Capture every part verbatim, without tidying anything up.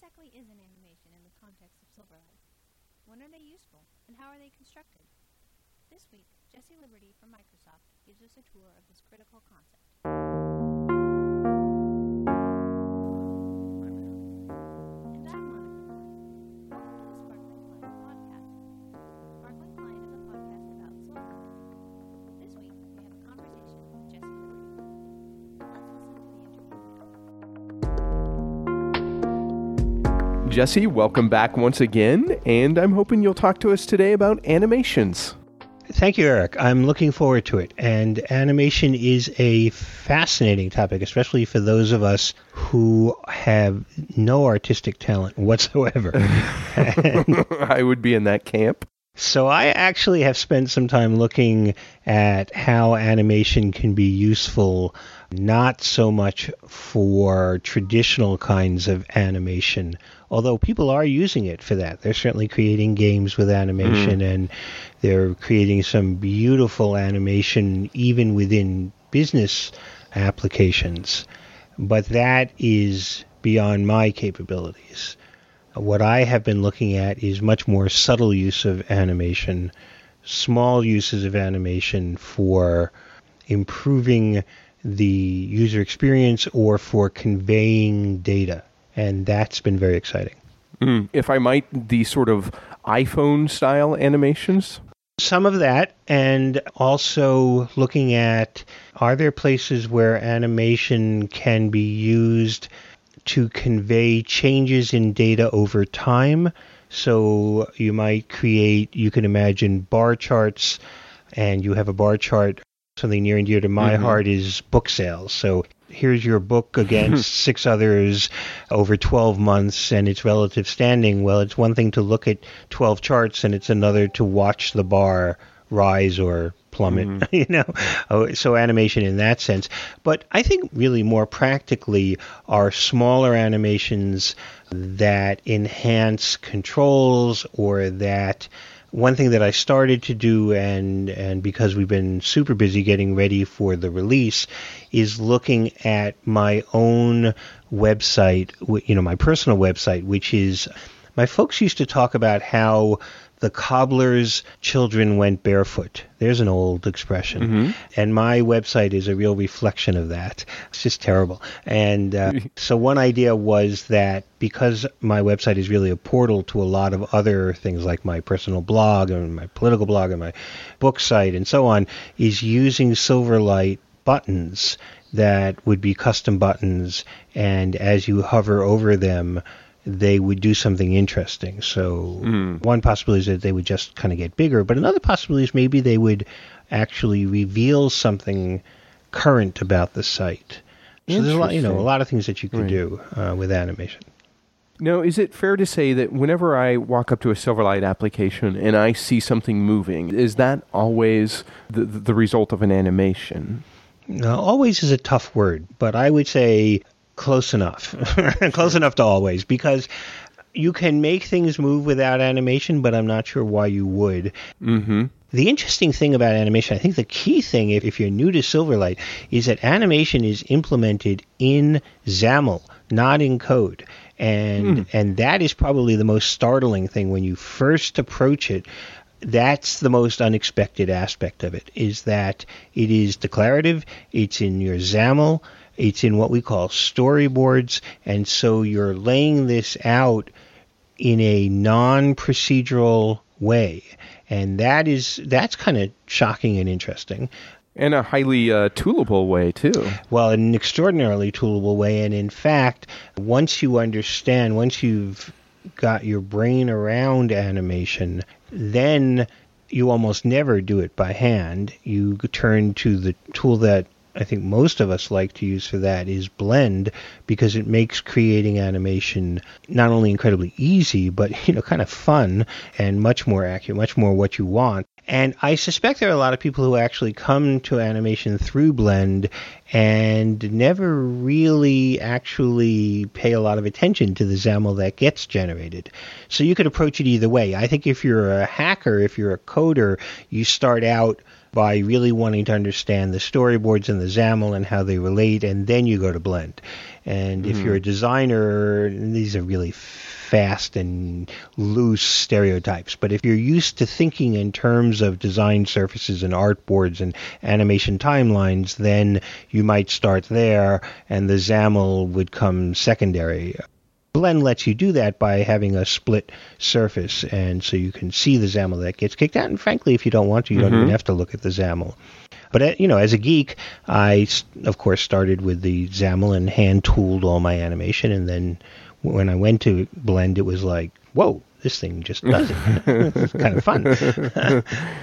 exactly is an animation in the context of Silverlight? When are they useful, and how are they constructed? This week, Jesse Liberty from Microsoft gives us a tour of this critical concept. And I'm Monica Klein. Welcome to the Sparkling Klein podcast. Sparkling Klein is a podcast about Silverlight. This week, we have a conversation with Jesse Liberty. Let's listen to the interview now. Jesse, welcome back once again, and I'm hoping you'll talk to us today about animations. Thank you, Eric. I'm looking forward to it. And animation is a fascinating topic, especially for those of us who have no artistic talent whatsoever. I would be in that camp. So I actually have spent some time looking at how animation can be useful, not so much for traditional kinds of animation, although people are using it for that. They're certainly creating games with animation, mm. and they're creating some beautiful animation even within business applications. But that is beyond my capabilities. What I have been looking at is much more subtle use of animation, small uses of animation for improving the user experience or for conveying data. And that's been very exciting. Mm. If I might, the sort of iPhone-style animations? Some of that, and also looking at, are there places where animation can be used to convey changes in data over time? So you might create, you can imagine bar charts, and you have a bar chart. Something near and dear to my mm-hmm. heart is book sales. So here's your book against six others over twelve months and its relative standing. Well, it's one thing to look at twelve charts, and it's another to watch the bar rise or plummet, mm-hmm. you know. Oh, so animation in that sense. But I think really more practically are smaller animations that enhance controls, or that one thing that I started to do, and, and because we've been super busy getting ready for the release, is looking at my own website, you know, my personal website, which is, my folks used to talk about how the cobbler's children went barefoot. There's an old expression. Mm-hmm. And my website is a real reflection of that. It's just terrible. And uh, so one idea was that because my website is really a portal to a lot of other things, like my personal blog and my political blog and my book site and so on, is using Silverlight buttons that would be custom buttons. And as you hover over them, they would do something interesting. So mm. one possibility is that they would just kind of get bigger, but another possibility is maybe they would actually reveal something current about the site. So there's a lot, you know, a lot of things that you can right. do uh, with animation. Now, is it fair to say that whenever I walk up to a Silverlight application and I see something moving, is that always the, the result of an animation? No, always is a tough word, but I would say close enough. Close enough to always, because you can make things move without animation, but I'm not sure why you would. Mm-hmm. The interesting thing about animation, I think the key thing, if, if you're new to Silverlight, is that animation is implemented in XAML, not in code. And mm. and that is probably the most startling thing when you first approach it. That's the most unexpected aspect of it, is that it is declarative, it's in your XAML, it's in what we call storyboards, and so you're laying this out in a non-procedural way. And that is that's kind of shocking and interesting. And a highly uh, toolable way, too. Well, an extraordinarily toolable way. And in fact, once you understand, once you've got your brain around animation, then you almost never do it by hand. You turn to the tool that I think most of us like to use for that is Blend, because it makes creating animation not only incredibly easy, but, you know, kind of fun and much more accurate, much more what you want. And I suspect there are a lot of people who actually come to animation through Blend and never really actually pay a lot of attention to the XAML that gets generated. So you could approach it either way. I think if you're a hacker, if you're a coder, you start out by really wanting to understand the storyboards and the XAML and how they relate, and then you go to Blend. And mm-hmm. if you're a designer, these are really fast and loose stereotypes. But if you're used to thinking in terms of design surfaces and artboards and animation timelines, then you might start there, and the XAML would come secondary. Blend lets you do that by having a split surface, and so you can see the XAML that gets kicked out. And frankly, if you don't want to, you mm-hmm. don't even have to look at the XAML. But, you know, as a geek, I, of course, started with the XAML and hand-tooled all my animation, and then when I went to Blend, it was like, whoa, this thing just does it. It's kind of fun.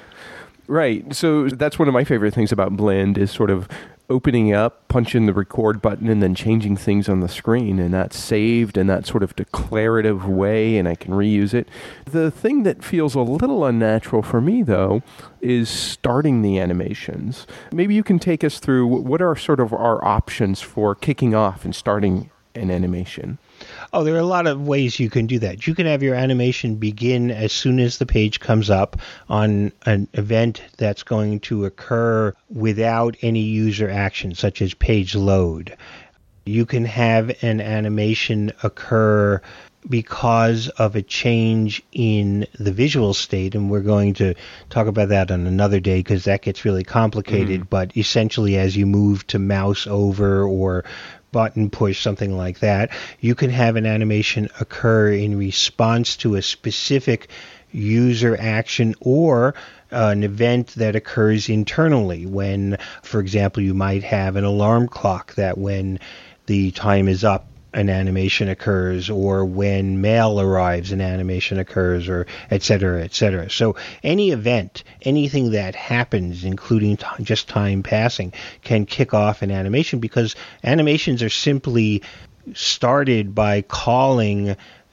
Right. So that's one of my favorite things about Blend is sort of opening up, punching the record button, and then changing things on the screen. And that's saved in that sort of declarative way, and I can reuse it. The thing that feels a little unnatural for me, though, is starting the animations. Maybe you can take us through what are sort of our options for kicking off and starting an animation. Oh, there are a lot of ways you can do that. You can have your animation begin as soon as the page comes up on an event that's going to occur without any user action, such as page load. You can have an animation occur because of a change in the visual state, and we're going to talk about that on another day because that gets really complicated, mm-hmm. but essentially as you move to mouse over or button push, something like that, you can have an animation occur in response to a specific user action or uh, an event that occurs internally when, for example, you might have an alarm clock that when the time is up, an animation occurs, or when mail arrives, an animation occurs, or et cetera, et cetera. So any event, anything that happens, including t- just time passing, can kick off an animation because animations are simply started by calling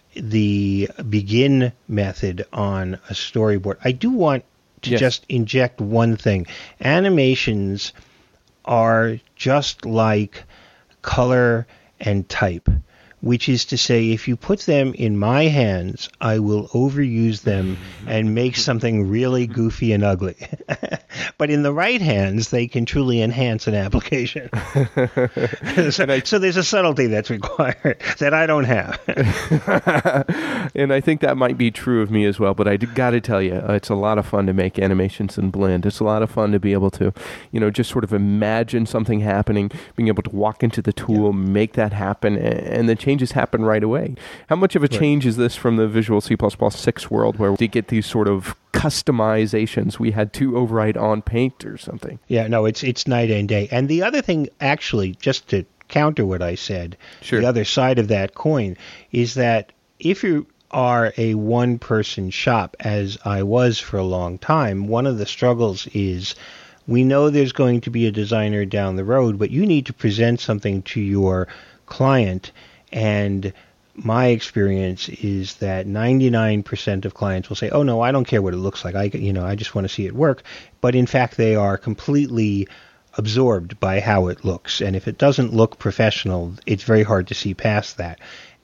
the begin method on a storyboard. I do want to yes. just inject one thing. Animations are just like color and type, which is to say, if you put them in my hands, I will overuse them and make something really goofy and ugly. But in the right hands, they can truly enhance an application. so, I, so there's a subtlety that's required that I don't have. And I think that might be true of me as well, but I got to tell you, uh, it's a lot of fun to make animations in Blend. It's a lot of fun to be able to, you know, just sort of imagine something happening, being able to walk into the tool, yeah. make that happen, and the changes happen right away. How much of a change right. is this from the Visual C plus plus six world where we get these sort of customizations we had to override on Paint or something? Yeah, no, it's it's night and day. And the other thing, actually, just to counter what I said, sure. the other side of that coin is that if you are a one-person shop, as I was for a long time, one of the struggles is we know there's going to be a designer down the road, but you need to present something to your client, and my experience is that ninety-nine percent of clients will say, oh, no, I don't care what it looks like. I, you know, I just want to see it work. But in fact, they are completely absorbed by how it looks. And if it doesn't look professional, it's very hard to see past that.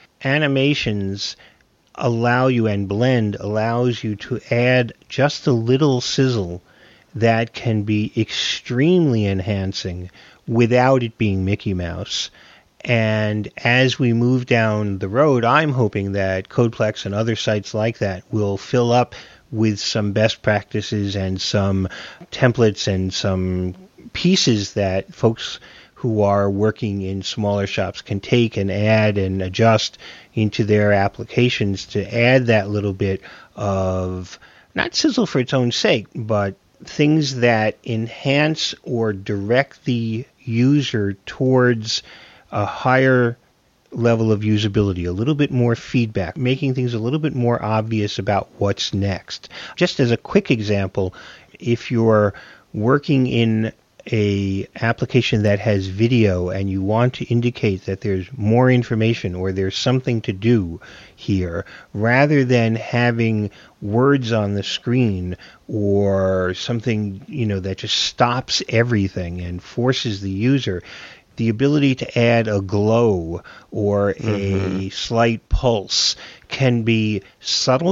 Animations allow you, and Blend allows you to add just a little sizzle that can be extremely enhancing without it being Mickey Mouse. And as we move down the road, I'm hoping that Codeplex and other sites like that will fill up with some best practices and some templates and some pieces that folks who are working in smaller shops can take and add and adjust into their applications to add that little bit of, not sizzle for its own sake, but things that enhance or direct the user towards a higher level of usability, a little bit more feedback, making things a little bit more obvious about what's next. Just as a quick example, if you're working in a application that has video and you want to indicate that there's more information or there's something to do here, rather than having words on the screen or something, you know, that just stops everything and forces the user, the ability to add a glow or a mm-hmm. slight pulse can be subtle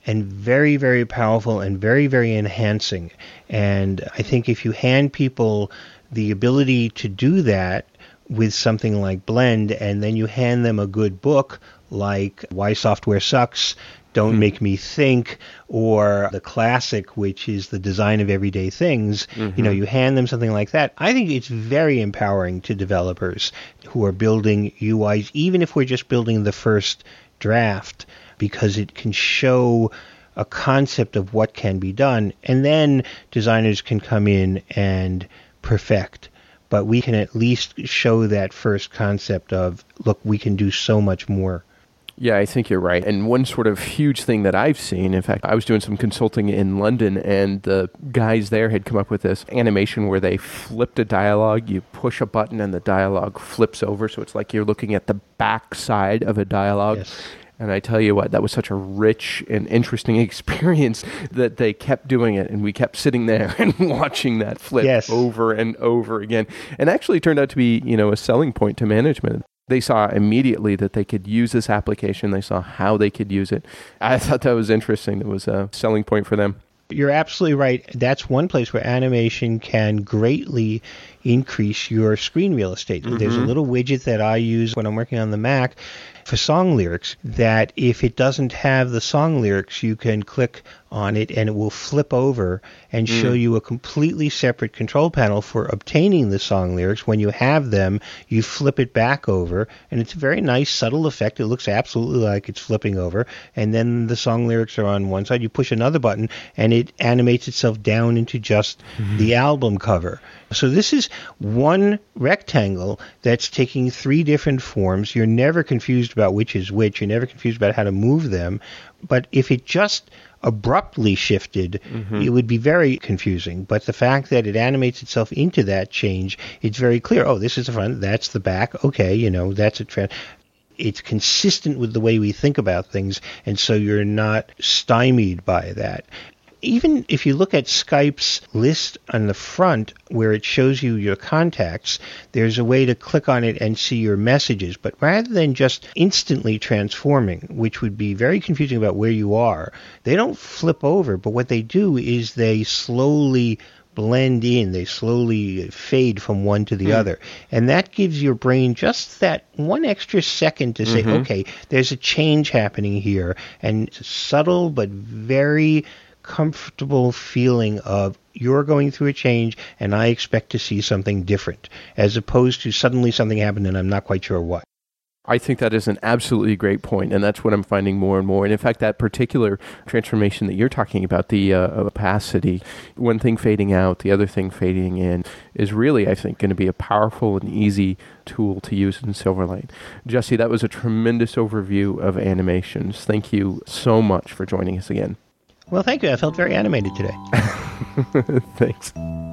and very, very powerful and very, very enhancing. And I think if you hand people the ability to do that with something like Blend, and then you hand them a good book like Why Software Sucks, Don't Hmm. Make Me Think, or the classic, which is The Design of Everyday Things, you know, you hand them something like that. I think it's very empowering to developers who are building U Is, even if we're just building the first draft, because it can show a concept of what can be done, and then designers can come in and perfect. But we can at least show that first concept of, look, we can do so much more. Yeah, I think you're right. And one sort of huge thing that I've seen, in fact, I was doing some consulting in London, and the guys there had come up with this animation where they flipped a dialogue. You push a button and the dialogue flips over. So it's like you're looking at the back side of a dialogue. Yes. And I tell you what, that was such a rich and interesting experience that they kept doing it, and we kept sitting there and watching that flip Yes. over and over again. And actually turned out to be, you know, a selling point to management. They saw immediately that they could use this application. They saw how they could use it. I thought that was interesting. It was a selling point for them. You're absolutely right. That's one place where animation can greatly increase your screen real estate. There's a little widget that I use when I'm working on the Mac for song lyrics that if it doesn't have the song lyrics, you can click on it and it will flip over and Mm. show you a completely separate control panel for obtaining the song lyrics. When you have them, you flip it back over, and it's a very nice, subtle effect. It looks absolutely like it's flipping over, and then the song lyrics are on one side. You push another button, and it animates itself down into just the album cover. So this is one rectangle that's taking three different forms. You're never confused about which is which. You're never confused about how to move them. But if it just abruptly shifted, it would be very confusing. But the fact that it animates itself into that change, it's very clear. Oh, this is the front, that's the back. Okay, you know, that's a trend. It's consistent with the way we think about things, and so you're not stymied by that. Even if you look at Skype's list on the front where it shows you your contacts, there's a way to click on it and see your messages. But rather than just instantly transforming, which would be very confusing about where you are, they don't flip over. But what they do is they slowly blend in. They slowly fade from one to the other. And that gives your brain just that one extra second to say, okay, there's a change happening here. And it's subtle but very comfortable feeling of you're going through a change and I expect to see something different, as opposed to suddenly something happened and I'm not quite sure what. I think that is an absolutely great point, and that's what I'm finding more and more. And in fact, that particular transformation that you're talking about, the uh, opacity, one thing fading out, the other thing fading in, is really, I think, going to be a powerful and easy tool to use in Silverlight. Jesse, that was a tremendous overview of animations. Thank you so much for joining us again. Well, thank you. I felt very animated today. Thanks.